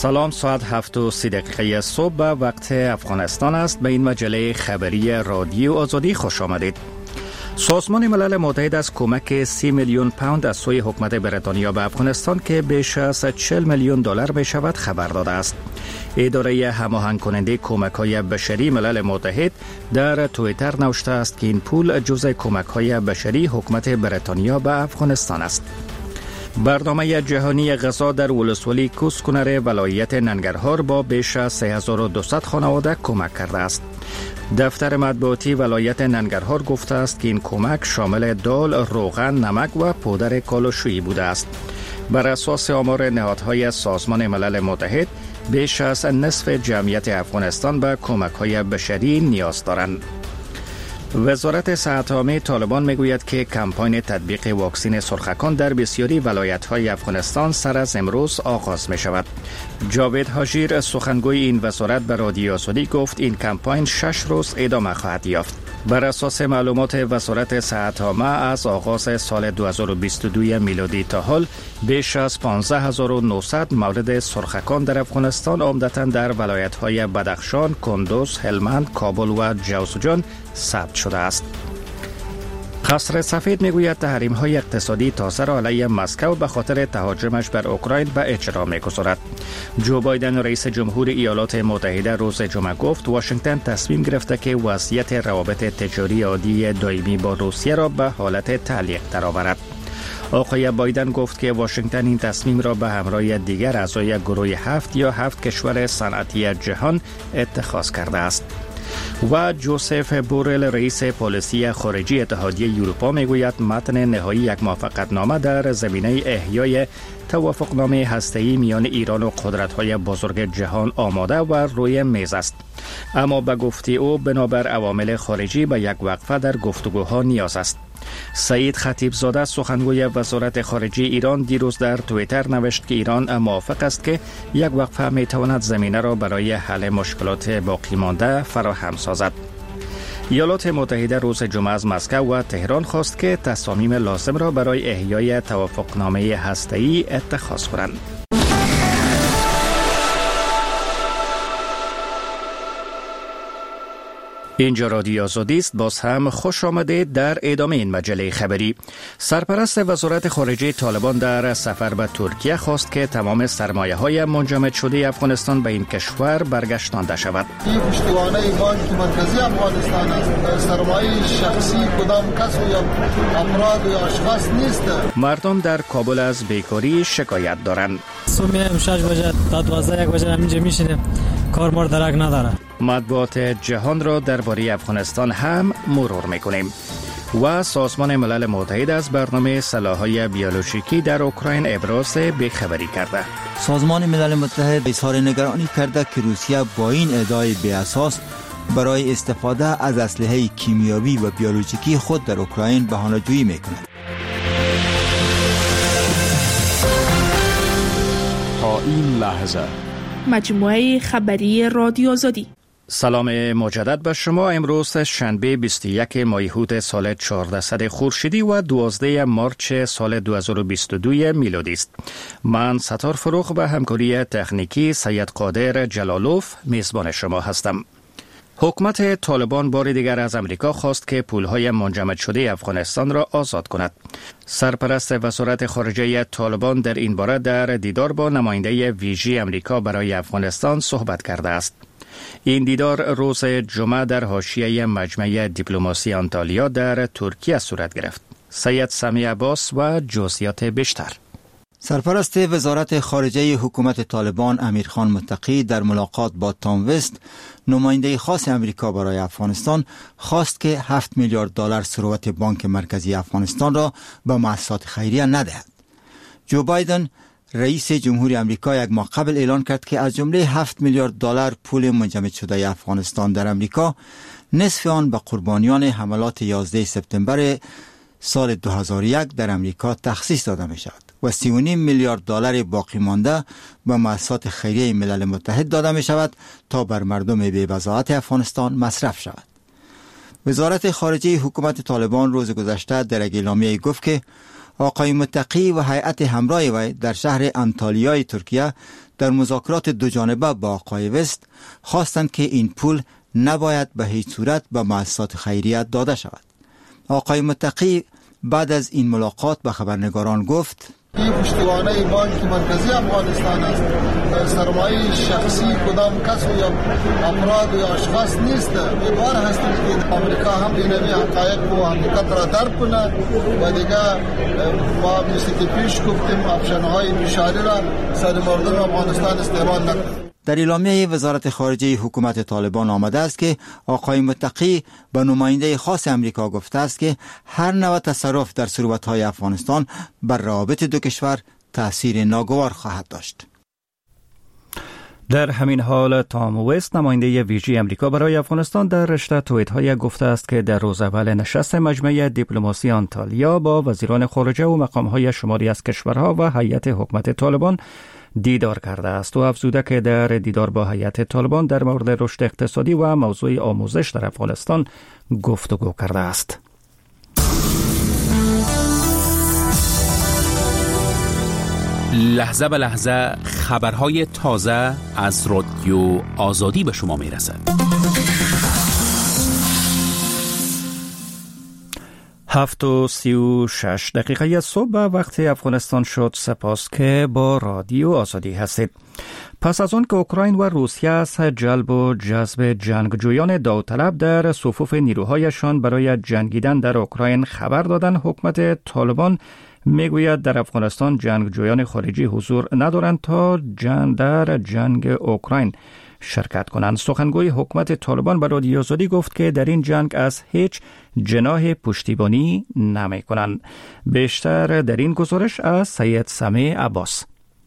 سلام، ساعت 7:30 صبح به وقت افغانستان است. به این مجله خبری رادیو آزادی خوش آمدید. سازمان ملل متحد از کمک 30 میلیون پوند از سوی حکومت بریتانیا به افغانستان که بیش از 40 میلیون دلار می شود خبر داده است. اداره هماهنگ کننده کمک‌های بشری ملل متحد در توییتر نوشته است که این پول جزء کمک‌های بشری حکومت بریتانیا به افغانستان است. برنامه جهانی غذا در ولسوالی کوسکنر ولایت ننگرهار با بیش از 3200 خانواده کمک کرده است. دفتر مطبوعاتی ولایت ننگرهار گفته است که این کمک شامل دال، روغن، نمک و پودر کالوشویی بوده است. بر اساس آمار نهادهای سازمان ملل متحد، بیش از نصف جمعیت افغانستان به کمک‌های بشری نیاز دارند. وزارت صحت عامه طالبان میگوید که کمپاین تطبیق واکسن سرخکان در بسیاری ولایت‌های افغانستان سر از امروز آغاز می شود. جاوید حاجیر سخنگوی این وزارت به رادیو آزادی گفت این کمپاین 6 روز ادامه خواهد یافت. بر اساس معلومات وزارت صحت عامه از آغاز سال 2022 میلادی تا حال بیش از 15900 مورد سرخکان در افغانستان عمدتاً در ولایت‌های بدخشان، کندوز، هلمند، کابل و جوزجان ثبت شده است. قصر سفید میگوید تحریم‌های اقتصادی تازه را علیه مسکو به خاطر تهاجمش بر اوکراین به اجرا می‌گذارد. جو بایدن رئیس جمهور ایالات متحده روز جمعه گفت واشنگتن تصمیم گرفته که وضعیت روابط تجاری عادی دائمی با روسیه را به حالت تعلیق درآورد. آقای بایدن گفت که واشنگتن این تصمیم را به همراه دیگر اعضای گروه 7 یا 7 کشور صنعتی جهان اتخاذ کرده است. و جوزف بورل رئیس پالیسی خارجی اتحادیه اروپا میگوید متن نهایی یک موافقتنامه در زمینه احیای توافقنامه هسته‌ای میان ایران و قدرت‌های بزرگ جهان آماده و روی میز است. اما به گفته او بنابر عوامل خارجی به یک وقفه در گفتگوها نیاز است. سعید خطیبزاده سخنگوی وزارت خارجه ایران دیروز در توییتر نوشت که ایران موافق است که یک وقفه میتواند زمینه را برای حل مشکلات باقی مانده فراهم سازد. ایالات متحده روز جمعه از مسکو و تهران خواست که تصامیم لازم را برای احیای توافقنامه هسته‌ای اتخاذ کنند. اینجا رادیو آزادی است. باز هم خوش آمدید در ادامه این مجله خبری. سرپرست وزارت خارجه طالبان در سفر به ترکیه خواست که تمام سرمایه‌های منجمد شده افغانستان به این کشور برگشتانده شود. این پشتوانه بانک مرکزی افغانستان است. سرمایه شخصی کدام کس یا افراد یا اشخاص نیست. مردم در کابل از بیکاری شکایت دارند. صبح 6 بجه تا 12 بجه همینجا میشینیم. کار درک نداره. مطبوعات جهان را درباره افغانستان هم مرور میکنیم. و سازمان ملل متحد از برنامه سلاح‌های بیولوژیکی در اوکراین ابراز بیخبری کرده. سازمان ملل متحد اظهار نگرانی کرده که روسیه با این ادعای بی اساس برای استفاده از اسلحه کیمیایی و بیولوژیکی خود در اوکراین بهانه‌جویی میکند. تا این لحظه مجموعه خبری رادیو آزادی. سلام مجدد به شما. امروز شنبه 21 مایحود سال 1400 خورشیدی و 12 مارچ سال 2022 میلادی است. من ستار فروغ به همکاری تکنیکی سید قادر جلالوف میزبان شما هستم. حکومت طالبان بار دیگر از امریکا خواست که پولهای منجمد شده افغانستان را آزاد کند. سرپرست وزارت خارجه طالبان در این باره در دیدار با نماینده ویژه امریکا برای افغانستان صحبت کرده است. این دیدار روز جمعه در حاشیه مجمع دیپلماسی آنتالیا در ترکیه صورت گرفت. سید سمی عباس و جزئیات بیشتر. سرپرست وزارت خارجه حکومت طالبان امیرخان متقی در ملاقات با تام وست، نماینده خاص امریکا برای افغانستان، خواست که 7 میلیارد دلار ثروت بانک مرکزی افغانستان را به مؤسسات خیریه ندهد. جو بایدن رئیس جمهوری امریکا یک ماه قبل اعلان کرد که از جمله 7 میلیارد دلار پول منجمد شده افغانستان در امریکا، نصف آن به قربانیان حملات 11 سپتامبر سال 2001 در امریکا تخصیص داده می شود و 3.5 میلیارد دلار باقی مانده به مؤسسات خیریه ملل متحد داده می شود تا بر مردم بی‌بضاعت افغانستان مصرف شود. وزارت خارجه حکومت طالبان روز گذشته در یک اعلامیه گفت که آقای متقی و هیئت همراه وی در شهر انتالیای ترکیه در مذاکرات دو جانبه با آقای وست خواستند که این پول نباید به هیچ صورت به مؤسسات خیریه داده شود. آقای متقی بعد از این ملاقات به خبرنگاران گفت: این پشتوانه بانک مرکزی افغانستان است. سرمایه شخصی کدام کس و یا افراد یا اشخاص نیست. امیدوار هستیم که آمریکا هم این حقایق و حقیقت را درک کنه و دیگه ما مثل که پیش گفتیم افشانهای بیشاری را سر مردم افغانستان استعمال نکنه. در اعلامیه وزارت خارجه حکومت طالبان آمده است که آقای متقی به نماینده خاص امریکا گفته است که هر نوع تصرف در ثروت‌های افغانستان بر روابط دو کشور تأثیر ناگوار خواهد داشت. در همین حال تام وست نماینده ویژه امریکا برای افغانستان در رشته توییت‌های گفته است که در روز اول نشست مجمع دیپلماسی آنتالیا با وزیران خارجه و مقام‌های شماری از کشورها و هیئت حکومت طالبان دیدار کرده است و افزوده که در دیدار با هیئت طالبان در مورد رشد اقتصادی و موضوع آموزش در افغانستان گفتگو کرده است. لحظه به لحظه خبرهای تازه از رادیو آزادی به شما میرسد. 7:36 صبح وقت افغانستان شد. سپاس که با رادیو آزادی هستید. پس از آن که اوکراین و روسیه از جلب و جذب جنگجویان داوطلب در صفوف نیروهایشان برای جنگیدن در اوکراین خبر دادند، حکومت طالبان میگوید در افغانستان جنگجویان خارجی حضور ندارند تا در جنگ اوکراین شرکت کنند. سخنگوی حکومت طالبان به رادیو آزادی گفت که در این جنگ از هیچ جناح پشتیبانی نمی کنند. بیشتر در این گزارش از سید سمیع عباس.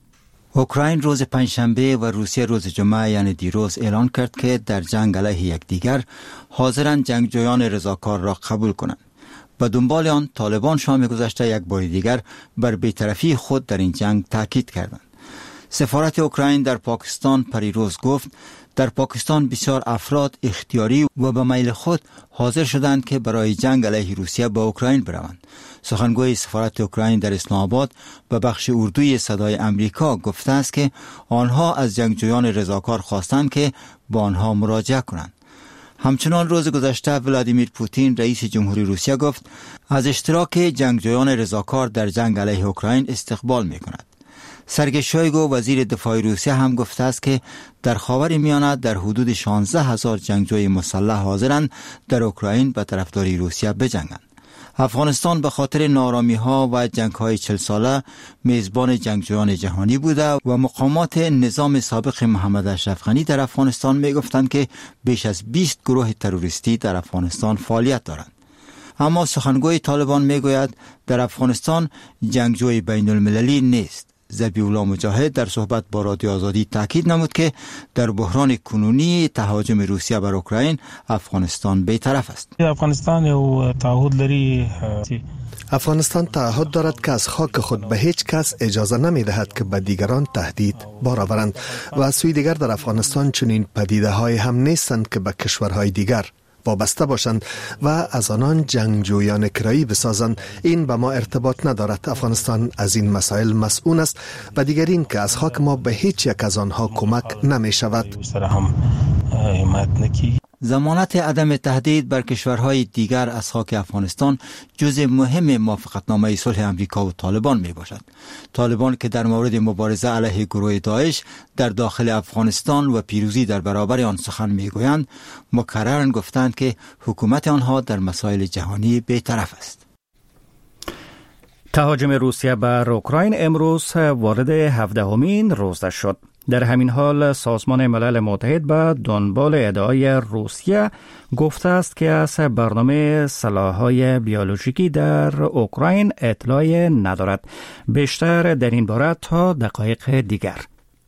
اوکراین روز پنجشنبه و روسیه روز جمعه یعنی دیروز اعلان کرد که در جنگ علیه یکدیگر حاضرند جنگجویان رضاکار را قبول کنند. به دنبال آن طالبان شام گذشته یک بار دیگر بر بی‌طرفی خود در این جنگ تاکید کردند. سفارت اوکراین در پاکستان پریروز گفت در پاکستان بسیار افراد اختیاری و به میل خود حاضر شدند که برای جنگ علیه روسیه به اوکراین بروند. سخنگوی سفارت اوکراین در اسلام آباد به بخش اردوی صدای امریکا گفته است که آنها از جنگجویان رضاکار خواستند که با آنها مراجعه کنند. همچنان روز گذشته ولادیمیر پوتین رئیس جمهوری روسیه گفت از اشتراک جنگجویان رضاکار در جنگ علیه اوکراین استقبال می کند. سرگئی شویگو وزیر دفاع روسیه هم گفته است که در خاورمیانه در حدود 16,000 جنگجوی مسلح حاضرند در اوکراین به طرفداری روسیه بجنگند. افغانستان به خاطر نارامی‌ها و جنگ‌های 40 ساله میزبان جنگجویان جهانی بوده و مقامات نظام سابق محمد اشرف غنی در افغانستان می‌گفتند که بیش از 20 گروه تروریستی در افغانستان فعالیت دارند. اما سخنگوی طالبان میگوید در افغانستان جنگجوی بین‌المللی نیست. ذبیح الله مجاهد در صحبت با رادیو آزادی تاکید نمود که در بحران کنونی تهاجم روسیه بر اوکراین افغانستان بی‌طرف است. افغانستان تعهد دارد که از خاک خود به هیچ کس اجازه نمی دهد که به دیگران تهدید بار آورند و از سوی دیگر در افغانستان چنین پدیده های هم نیستند که به کشورهای دیگر وابسته باشند و از آنان جنگجویان کرایی بسازند. این به ما ارتباط ندارد. افغانستان از این مسائل مسئول است و دیگر این که از خاک ما به هیچ یک از آنها کمک نمی شود. ضمانت عدم تهدید بر کشورهای دیگر از خاک افغانستان جزء مهم موافقتنامه صلح امریکا و طالبان می باشد. طالبان که در مورد مبارزه علیه گروه داعش در داخل افغانستان و پیروزی در برابر آن سخن می گویند، مکرراً گفتند که حکومت آنها در مسائل جهانی بی‌طرف است. تهاجم روسیه بر اوکراین امروز وارد 17مین روز شد. در همین حال سازمان ملل متحد به دنبال ادعای روسیه گفته است که از برنامه سلاح‌های بیولوژیکی در اوکراین اطلاعی ندارد. بیشتر در این باره تا دقایق دیگر.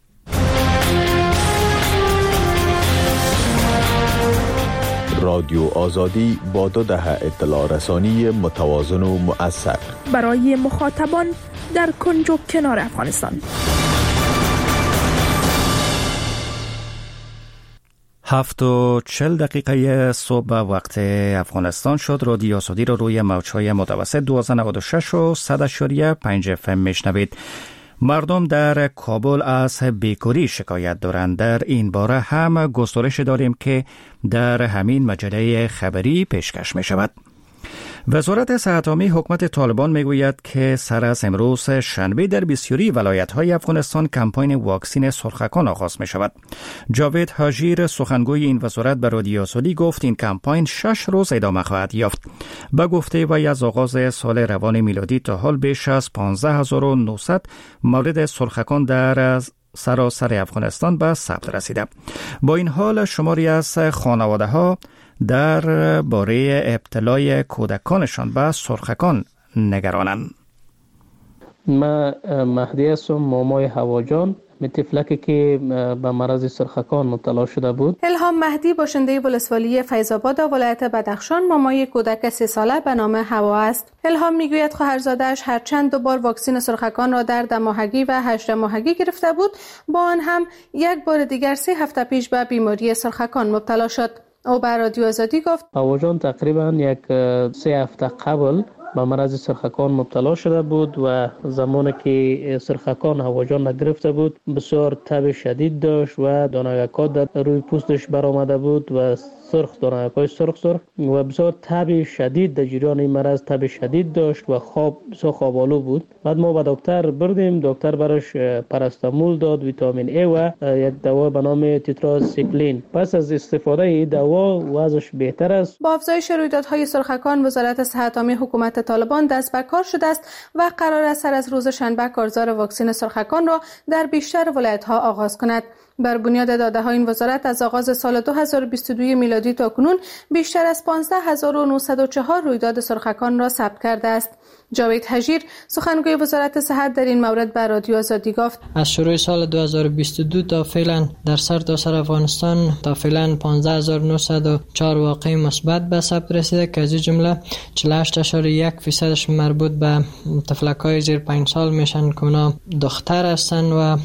رادیو آزادی با 2 دهه اطلاع رسانی متوازن و مؤثر برای مخاطبان در کنج و کنار افغانستان. 7:40 صبح وقت افغانستان شد. رادیو آزادی رو روی موج‌های متوسط 1296 و 100.5 FM میشنوید. مردم در کابل از بیکاری شکایت دارند. در این باره هم گسترش داریم که در همین مجله خبری پیشکش می شود. وزارت صحت عامه حکومت طالبان میگوید که سر از امروز شنبه در بسیاری ولایت‌های افغانستان کمپاین واکسین سرخکان آغاز می شود. جاوید حاجیر سخنگوی این وزارت به رادیو آزادی گفت این کمپاین 6 روز ادامه خواهد یافت. به گفته وی از آغاز سال روان میلادی تا حال بیش از 15900 مورد سرخکان در سراسر افغانستان به ثبت رسیده. با این حال شماری از خانواده‌ها در باره ابتلای کودکانشان به سرخکان نگرانند. ما مهدی هستم، مامای هواجان، طفلکی که به مرض سرخکان مبتلا شده بود. الهام مهدی باشنده ولسوالی فیض‌آباد ولایت بدخشان مامای کودک 3 ساله به نام هوا است. الهام میگوید خواهرزاده‌اش هر چند دوبار واکسن سرخکان را در 10 ماهگی و 18 ماهگی گرفته بود، با آن هم یک بار دیگر 3 هفته پیش به بیماری سرخکان مبتلا شد. او به رادیو آزادی گفت هواجان تقریبا 3 هفته قبل به مرض سرخکان مبتلا شده بود و زمانی که سرخکان هواجان نگرفته بود بسیار تب شدید داشت و دانه‌ها در روی پوستش برآمده بود و سرخ دانه‌های سرخ و بسیار تب شدید در جریان این مرض تب شدید داشت و بسیار خواب‌آلود بود. بعد ما به دکتر بردیم، دکتر براش پاراستامول داد، ویتامین ای و یک دوا به نام تتراسیکلین. پس از استفاده این دوا وضعش بهتر است. با افزایش رویدادهای سرخکان وزارت صحت عامه حکومت طالبان دست به کار شده است و قرار است سر از روز شنبه کارزار واکسن سرخکان را در بیشتر ولایت‌ها آغاز کند. بر بنیاد داده‌های این وزارت از آغاز سال 2022 میلادی تا کنون بیشتر از 15904 رویداد سرخکان را ثبت کرده است. جاوید حاجیر سخنگوی وزارت صحت در این مورد به رادیو آزادی گفت از شروع سال 2022 تا فعلا در سرتاسر افغانستان تا فعلا 15904 واقعه مثبت به ثبت رسیده که از این جمله 48.1% مربوط به طفلک‌های زیر 5 سال میشن که اونا دختر هستند و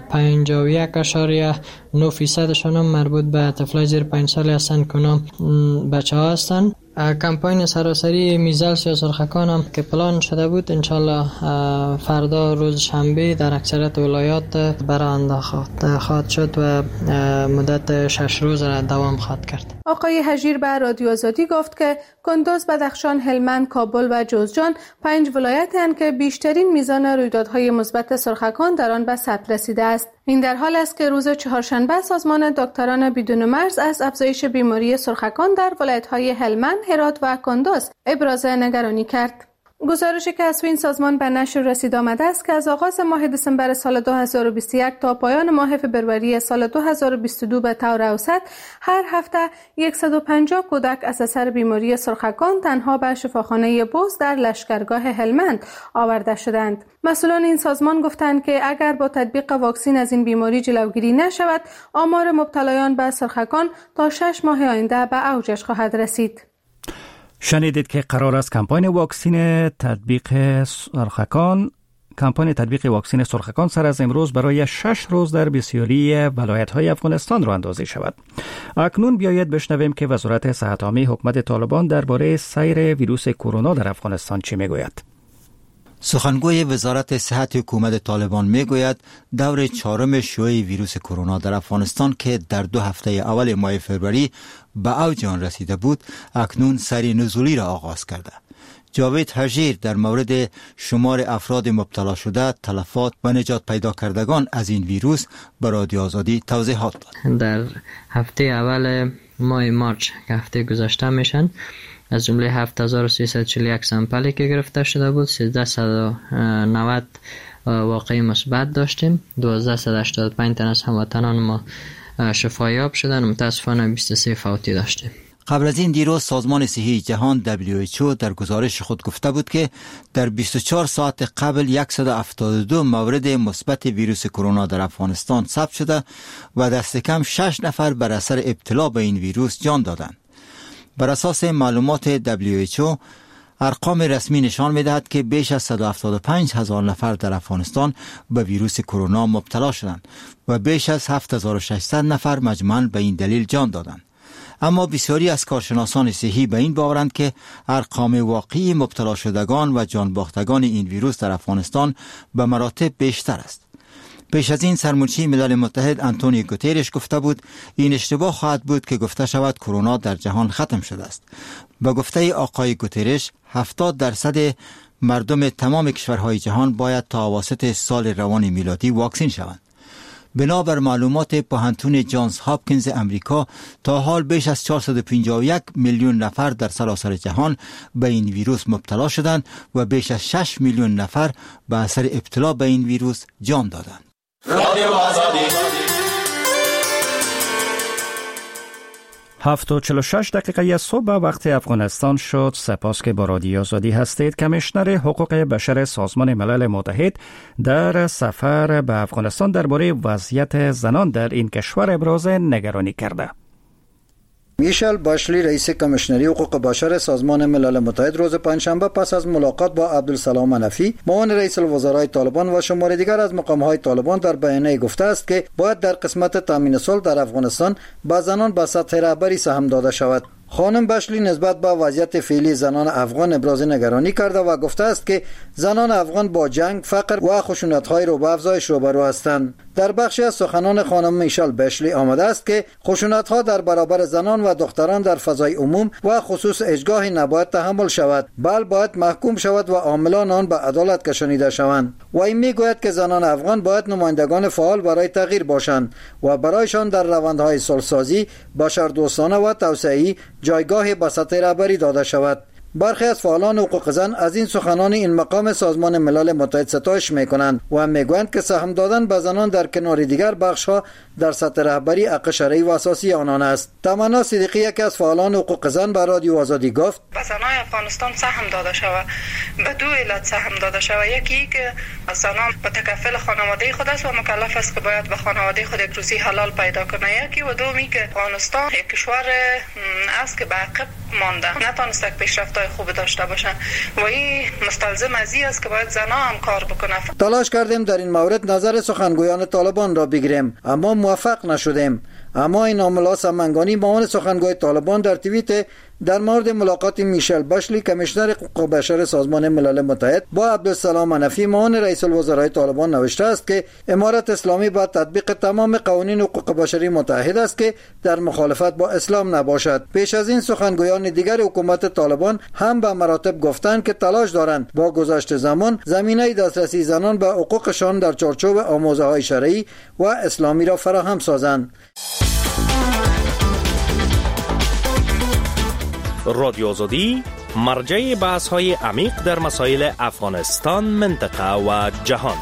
51.9% مربوط به طفلای زیر 5 سال هستند که اونا بچه‌ها هستند. کمپاین سراسری میزلس یا سرخکان هم که پلان شده بود انشالله فردا روز شنبه در اکثریت ولایات برآورده خواهد شد و مدت 6 روز را دوام خواهد کرد. آقای حاجیر به رادیو آزادی گفت که کندوز، بدخشان، هلمند، کابل و جوزجان 5 ولایتی هستند که بیشترین میزان رویدادهای مثبت سرخکان در آن به ثبت رسیده است. این در حال است که روز چهارشنبه سازمان دکتران بدون مرز از افزایش بیماری سرخکان در ولایت‌های هلمند، هرات و کندوز ابراز نگرانی کرد. گزارشی که از این سازمان به نشر رسید آمده است که از آغاز ماه دسامبر سال 2021 تا پایان ماه فبروری سال 2022 به طور اوسط هر هفته 150 کودک از اثر بیماری سرخکان تنها به شفاخانه بوز در لشکرگاه هلمند آورده شدند. مسئولان این سازمان گفتند که اگر با تطبیق واکسن از این بیماری جلوگیری نشود، آمار مبتلایان به سرخکان تا 6 ماه آینده به اوجش خواهد رسید. شنیدید که قرار است کمپاین تطبیق واکسن سرخکان سر از امروز برای 6 روز در بسیاری ولایت‌های افغانستان را اندازی شود. اکنون بیایید بشنویم که وزارت صحت عامه حکومت طالبان درباره سیر ویروس کرونا در افغانستان چی میگوید. سخنگوی وزارت صحت حکومت طالبان میگوید دور 4 شیوع ویروس کرونا در افغانستان که در 2 هفته اول ماه فوریه به اوج آن رسیده بود اکنون سیر نزولی را آغاز کرده. جاوید حاجیر در مورد شمار افراد مبتلا شده، تلفات و نجات پیدا کردگان از این ویروس به رادیو آزادی توضیحات داد. در هفته اول ماه مارچ که هفته گذشته میشن از جمله 7341 سامپلی که گرفته شده بود 1390 واقعی مثبت داشتیم. 1285 تن از هموطنان ما شفایاب شدن. متاسفانه 23 فوتی داشتیم. قبل از این دیروز سازمان صحی جهان WHO در گزارش خود گفته بود که در 24 ساعت قبل 172 مورد مثبت ویروس کرونا در افغانستان ثبت شده و دست کم 6 نفر بر اثر ابتلا به این ویروس جان دادند. بر اساس معلومات WHO ارقام رسمی نشان می‌دهد که بیش از 175,000 نفر در افغانستان به ویروس کرونا مبتلا شدند و بیش از 7600 نفر مجموعاً به این دلیل جان دادند. اما بسیاری از کارشناسان صحی به این باورند که ارقام واقعی مبتلا شدگان و جان باختگان این ویروس در افغانستان به مراتب بیشتر است. پیش از این سرمنشی ملل متحد آنتونیو گوترش گفته بود این اشتباه خواهد بود که گفته شود کرونا در جهان ختم شده است. به گفته آقای گوترش 70% مردم تمام کشورهای جهان باید تا اواسط سال روان میلادی واکسین شوند. بنابر معلومات پوهنتون جانز هاپکینز امریکا تا حال بیش از 451 میلیون نفر در سراسر جهان به این ویروس مبتلا شدند و بیش از 6 میلیون نفر به اثر ابتلا به این ویروس جان دادند. 7:46 دقیقه صبح وقت افغانستان شد. سپاس که با رادیو آزادی هستید. کمیشنر حقوق بشر سازمان ملل متحد در سفر به افغانستان درباره وضعیت زنان در این کشور ابراز نگرانی کرده. میشل باشلی رئیس کمیشنری حقوق بشر سازمان ملل متحد روز پنجشنبه پس از ملاقات با عبدالسلام منفی معاون رئیس الوزرای طالبان و شمار دیگر از مقام‌های طالبان در بیانیه گفته است که باید در قسمت تامین صلح در افغانستان به زنان به سطح رهبری سهم داده شود. خانم باشلی نسبت به وضعیت فعلی زنان افغان ابراز نگرانی کرده و گفته است که زنان افغان با جنگ، فقر و خشونت‌های رو به افزایش روبرو هستند. در بخشی از سخنان خانم میشل باشلی آمده است که خشونت‌ها در برابر زنان و دختران در فضای عموم و خصوص هیچگاه نباید تحمل شود، بل باید محکوم شود و عاملان آن به عدالت کشانیده شوند. و این میگوید که زنان افغان باید نمایندگان فعال برای تغییر باشند و برایشان در روندهای صلح‌سازی، بشردوستانه و توسعه‌ای جایگاه به سطح رهبری داده شود. برخی از فعالان حقوق زن از این سخنان این مقام سازمان ملل متحد ستایش میکنند و میگویند که سهم دادن به زنان در کنار دیگر بخش‌ها در سطح رهبری حق شرعی و اساسی آنان است. تمنا صدیقی یکی از فعالان حقوق زن به رادیو آزادی گفت: به زنان افغانستان سهم داده شود، به دو علت سهم داده شود. یکی که زنان به تکفل خانواده خود است و مکلف است که باید به خانواده خود یک روزی حلال پیدا کنه. یکی و دومی که افغانستان یک کشور است که به عقب مانده، نتونسته پیشرفت‌های خوب داشته باشند و این مستلزم از این است که باید زنان هم کار بکنه. تلاش کردیم در این مورد نظر سخنگویان طالبان را بگیریم اما موفق نشدیم. اما این عاملا سمنگانی معاون سخنگوی طالبان در توییت در مورد ملاقات میشل باشلی کمیشنر حقوق بشر سازمان ملل متحد با عبدالسلام منفی معاون رئیس الوزرای طالبان نوشته است که امارت اسلامی با تطبیق تمام قوانین حقوق بشری متحد است که در مخالفت با اسلام نباشد. پیش از این سخنگویان دیگر حکومت طالبان هم به مراتب گفتند که تلاش دارند با گذشت زمان زمینه دسترسی زنان به حقوقشان در چارچوب آموزه‌های شرعی و اسلامی را فراهم سازند. رادیو آزادی مرجع بحث‌های عمیق در مسائل افغانستان، منطقه و جهان.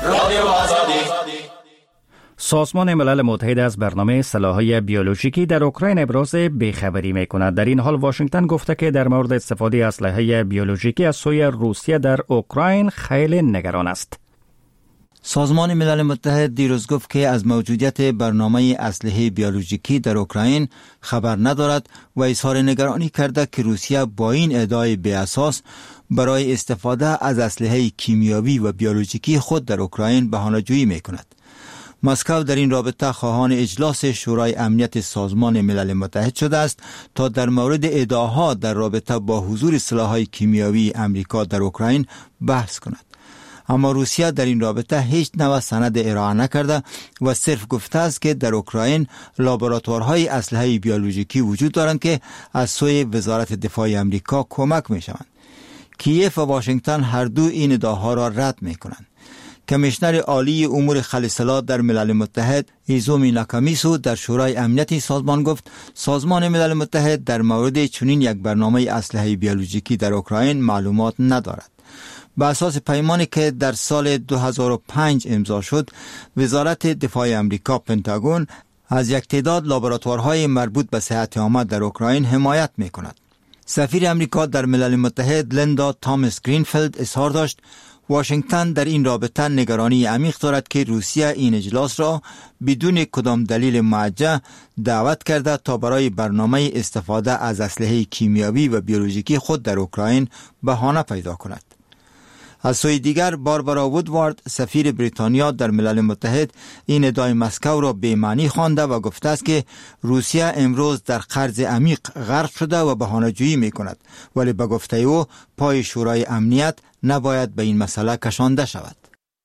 سازمان ملل متحد از برنامه سلاح‌های بیولوژیکی در اوکراین ابراز بیخبری می‌کند. در این حال واشنگتن گفته که در مورد استفاده اسلحه بیولوژیکی از سوی روسیه در اوکراین خیلی نگران است. سازمان ملل متحد دیروز گفت که از موجودیت برنامه اسلحه بیولوژیکی در اوکراین خبر ندارد و اظهار نگرانی کرده که روسیه با این ادعای بی اساس برای استفاده از اسلحه کیمیایی و بیولوژیکی خود در اوکراین بهانه‌جویی می‌کند. مسکو در این رابطه خواهان اجلاس شورای امنیت سازمان ملل متحد شده است تا در مورد ادعاها در رابطه با حضور سلاح‌های کیمیایی امریکا در اوکراین بحث کند. اما روسیه در این رابطه هیچ نوع سند ارائه نکرده و صرف گفته است که در اوکراین لابراتوارهای اسلحه بیولوژیکی وجود دارند که از سوی وزارت دفاع امریکا کمک می‌شوند. کیف و واشنگتن هر دو این ادعاها را رد می‌کنند. کمیشنر عالی امور خلسلا در ملل متحد ایزومی ناکامیسو در شورای امنیت سازمان گفت سازمان ملل متحد در مورد چنین یک برنامه اسلحه بیولوژیکی در اوکراین معلومات ندارد. به اساس پیمانی که در سال 2005 امضا شد، وزارت دفاع امریکا پنتاگون از یک تعداد لابراتوارهای مربوط به صحت عامه در اوکراین حمایت می‌کند. سفیر امریکا در ملل متحد لیندا تامس گرینفیلد اظهار داشت واشنگتن در این رابطه نگرانی عمیق دارد که روسیه این اجلاس را بدون کدام دلیل موجه دعوت کرده تا برای برنامه استفاده از اسلحه کیمیایی و بیولوژیکی خود در اوکراین بهانه پیدا کند. از سوی دیگر باربارا وودوارد سفیر بریتانیا در ملل متحد این ادعای مسکو را بی‌معنی خوانده و گفته است که روسیه امروز در قرض عمیق غرق شده و بهانه‌جویی می‌کند، ولی به گفته او پای شورای امنیت نباید به این مسئله کشانده شود.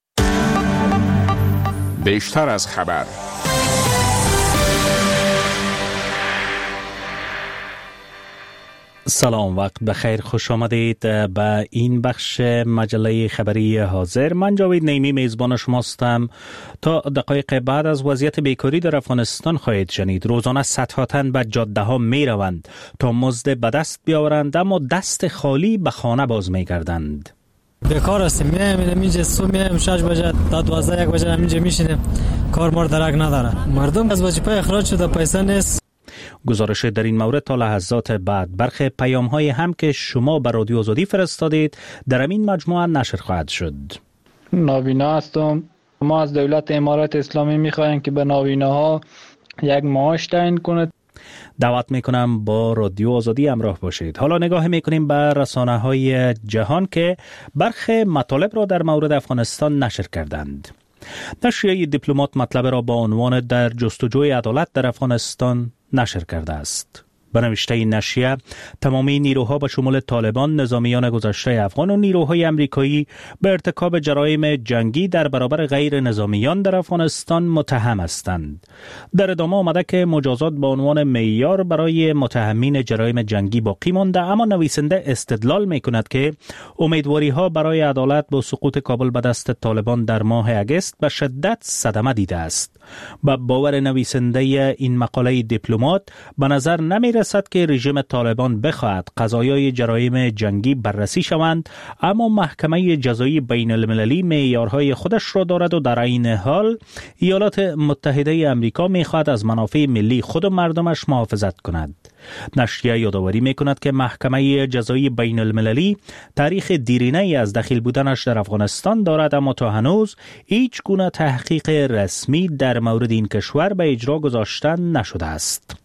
بیشتر از خبر. سلام، وقت بخیر، خوش آمدید به این بخش مجله خبری حاضر. من جاوید نیمی میزبان شماستم. تا دقایق بعد از وضعیت بیکاری در افغانستان خواهید شنید. روزانه صدها تن به جاده ها می روند تا مزد به دست بیاورند، اما دست خالی به خانه باز می گردند. بیکار هستیم، میایم اینجا صبح میایم 6 بجه تا 12 1 بجه اینجا میشینیم، کار مار درک نداره. مردم از وظیفه اخراج شده، پیسه نیست. گزارش در این مورد تا لحظات بعد. برخی پیام‌های هم که شما به رادیو آزادی فرستادید در این مجموعه نشر خواهد شد. نابینا هستم. ما از دولت امارات اسلامی می‌خوایم که به نابیناها یک معاش تعیین کنه. دعوت میکنم با رادیو آزادی همراه باشید. حالا نگاه میکنیم به رسانه‌های جهان که برخی مطالب را در مورد افغانستان نشر کردند. نشریه دیپلمات مطلب را با عنوان در جستجوی عدالت در افغانستان نشر کرده است. به نوشته این نشریه تمامی نیروها به شمول طالبان، نظامیان گذشته افغان و نیروهای امریکایی به ارتکاب جرایم جنگی در برابر غیر نظامیان در افغانستان متهم هستند. در ادامه آمده که مجازات به عنوان معیار برای متهمین جرایم جنگی باقی مانده، اما نویسنده استدلال می کند که امیدواری ها برای عدالت با سقوط کابل به دست طالبان در ماه اگست به شدت صدمه دیده است. با باور نویسنده این مقاله دیپلمات به نظر نمی رسد که رژیم طالبان بخواهد قضایای جرایم جنگی بررسی شوند، اما محکمه جزایی بین المللی معیارهای خودش را دارد و در این حال ایالات متحده امریکا می خواهد از منافع ملی خود و مردمش محافظت کند. نشریه یادآوری می کند که محکمه جزایی بین المللی تاریخ دیرینه ای از دخیل بودنش در افغانستان دارد، اما تا هنوز هیچ گونه تحقیق رسمی در مورد این کشور به اجرا گذاشته نشده است.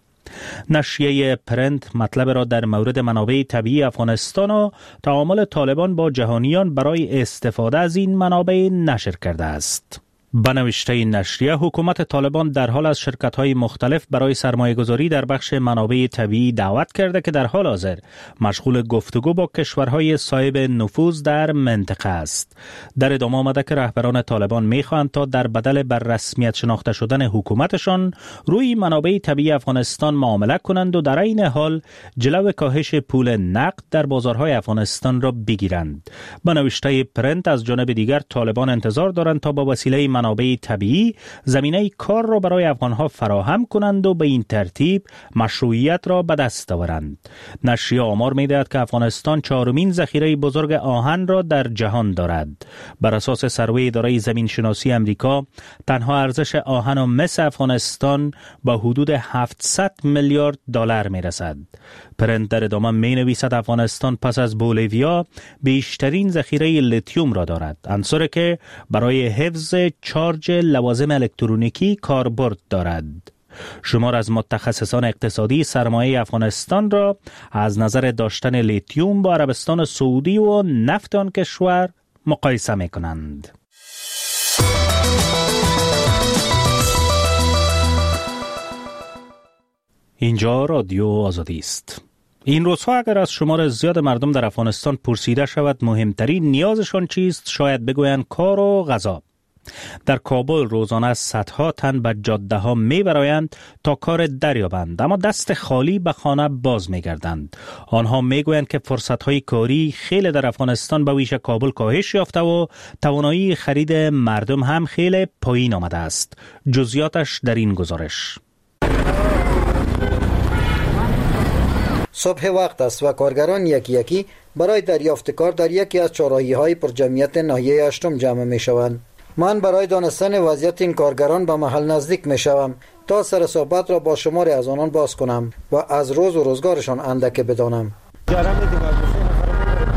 نشریه پرنت مطلب را در مورد منابع طبیعی افغانستان و تعامل طالبان با جهانیان برای استفاده از این منابع نشر کرده است. به نوشته این نشریه، حکومت طالبان در حال از شرکت‌های مختلف برای سرمایه‌گذاری در بخش منابع طبیعی دعوت کرده که در حال حاضر مشغول گفتگو با کشورهای صاحب نفوذ در منطقه است. در ادامه آمده که رهبران طالبان می‌خواهند تا در بدل بر رسمیت شناخته شدن حکومتشان روی منابع طبیعی افغانستان معامله کنند و در این حال جلو کاهش پول نقد در بازارهای افغانستان را بگیرند. به نوشته پرنت، از جانب دیگر طالبان انتظار دارند تا با وسیله منابع طبیعی زمینه کار را برای افغانها فراهم کنند و به این ترتیب مشروعیت را به دست آورند. نشریه آمار می‌دهد که افغانستان چهارمین ذخیره بزرگ آهن را در جهان دارد. بر اساس سروی اداره زمین شناسی امریکا، تنها ارزش آهن و مس افغانستان با حدود 700 میلیارد دلار می‌رسد. پرنت در ادامه می‌نویسد افغانستان پس از بولیویا بیشترین ذخیره لیتیوم را دارد، عنصری که برای حفظ چارج لوازم الکترونیکی کاربرد دارد. شمار از متخصصان اقتصادی سرمایه افغانستان را از نظر داشتن لیتیوم با عربستان سعودی و نفت آن کشور مقایسه می کنند. اینجا رادیو آزادی است. این روزها اگر از شمار زیاد مردم در افغانستان پرسیده شود مهمترین نیازشان چیست، شاید بگویند کار و غذا. در کابل روزانه صدها تن به جاده ها می برآیند تا کار دریابند، اما دست خالی به خانه باز می گردند. آنها می گویند که فرصت های کاری خیلی در افغانستان به ویژه کابل کاهش یافته و توانایی خرید مردم هم خیلی پایین آمده است. جزئیاتش در این گزارش. صبح وقت است و کارگران یکی یکی برای دریافت کار در یکی از چهارراهی‌های پرجمعیت ناحیه هشتم جمع می شوند. من برای دانستن وضعیت این کارگران به محل نزدیک می شوم تا سر صحبت را با شماری از آنان باز کنم و از روز و روزگارشان اندک بدانم.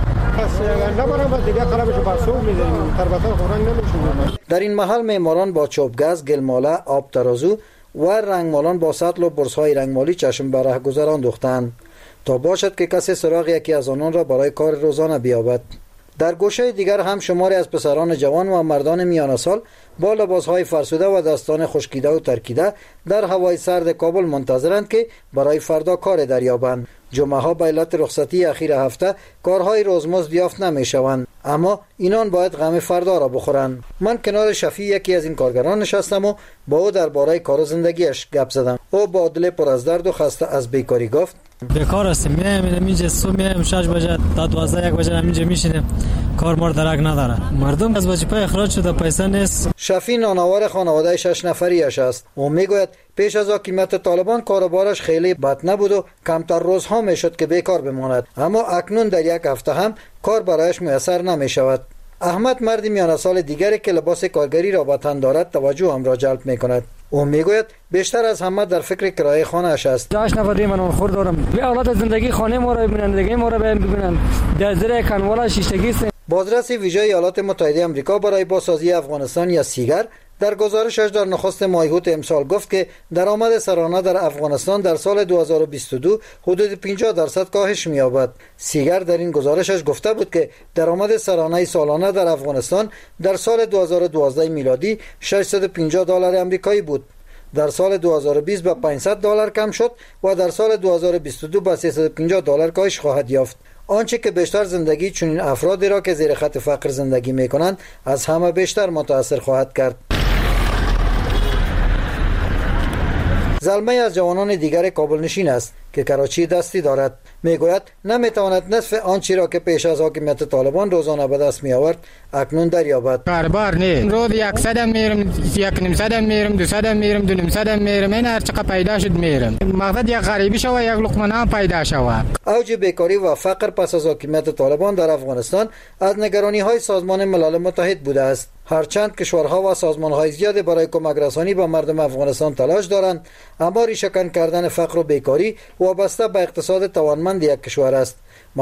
است، نبرم دیگه قلبش با سوق می‌زنیم، تربتر خوردن نمیشه. در این محل معماران با چوبگز، گلماله، آب ترازو و رنگمالان با سطل و برس‌های رنگمالی چشم به رهگذر انداختند تا باشد که کسی سراغ یکی از آنان را برای کار روزانه بیابد. در گوشه دیگر هم شماری از پسران جوان و مردان میانه سال با لباسهای فرسوده و دستان خشکیده و ترکیده در هوای سرد کابل منتظرند که برای فردا کار دریابند. جمعه ها به علت رخصتی اخیر هفته کارهای روزمزد یافت نمیشوند، اما اینان باید غم فردا را بخورند. من کنار شفیع یکی از این کارگران نشستم و با او درباره کار و زندگیش گپ زدم. او با دل پر از درد و خسته از بیکاری گفت: بیکار هستم، میایم اینجا صبح میایم 6 بجه تا 12 1 بجه اینجا میشینیم، کار مار درک نداره، مردم از وظیفه اخراج شده، پیسه نیست. شفیع نانوار خانواده 6 نفریش است. او میگوید پیش از حاکمیت طالبان کاروبارش خیلی بد نبود و کمتر روزها میشد که بیکار بماند، اما اکنون در یک هفته هم کار برایش میسر نمیشود. احمد مردی میانه سال دیگری که لباس کارگری را به تن دارد توجه هم را جلب میکند. او میگوید بیشتر از همه در فکر کرایه خانه اش است. 8 نفر من خورد دارم، به حالت زندگی خانه ما را ببینن، زندگی ما را ببینن، در زیر کنوالا شیشتگی است. بازرس ویژه ایالات متحده آمریکا برای بازسازی افغانستان یا سیگر در گزارشش در نخست مایهوت امسال گفت که درآمد سرانه در افغانستان در سال 2022 حدود 50% کاهش می‌یابد. سیگر در این گزارشش گفته بود که درآمد سرانه سالانه در افغانستان در سال 2012 میلادی $650 آمریکایی بود. در سال 2020 به $500 کم شد و در سال 2022 به $350 کاهش خواهد یافت. آنچه که بیشتر زندگی چنین افرادی را که زیر خط فقر زندگی می‌کنند از همه بیشتر متاثر خواهد کرد. زلمه از جوانان دیگر کابل نشین است که کراچی دستی دارد. میگوید نمیتواند نصف آنچه را که پیش از حاکمیت طالبان روزانه به دست می آورد اکنون دریابد. کاربار نه، روز 100 میرم، 100 میرم، 200 میرم، 200 میرم، این هر چقدر پیدا شد میرم. مقصد یک غریبی شوه، یک لقمه نان پیدا شوه. اوج بیکاری و فقر پس از حاکمیت طالبان در افغانستان از نگرانی های سازمان ملل متحد بوده است. هرچند کشورها و سازمان‌های زیادی برای کمک رسانی به مردم افغانستان تلاش دارند، اما ریشه‌کن کردن فقر و بیکاری وابسته به اقتصاد توانمند یک کشور است.